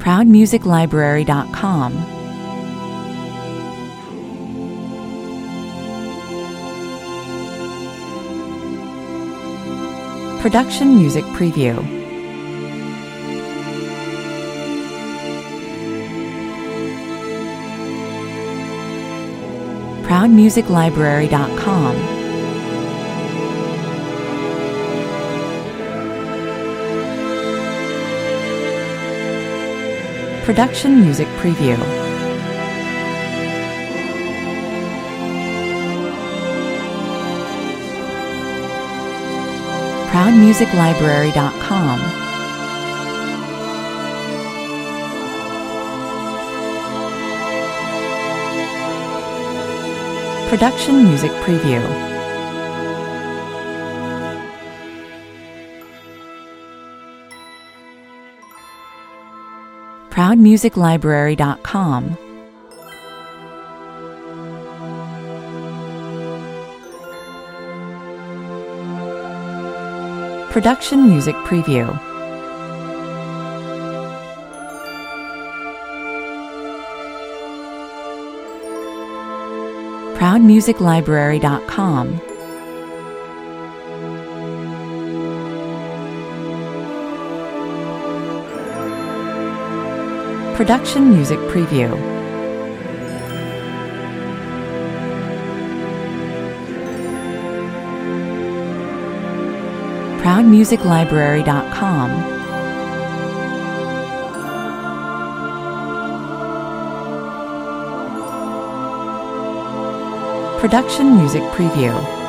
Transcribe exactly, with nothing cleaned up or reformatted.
proud music library dot com, Production Music Preview, proud music library dot com, Production Music Preview, proud music library dot com, Production Music Preview, proud music library dot com, Production Music Preview, proud music library dot com, Production Music Preview, proud music library dot com, Production Music Preview.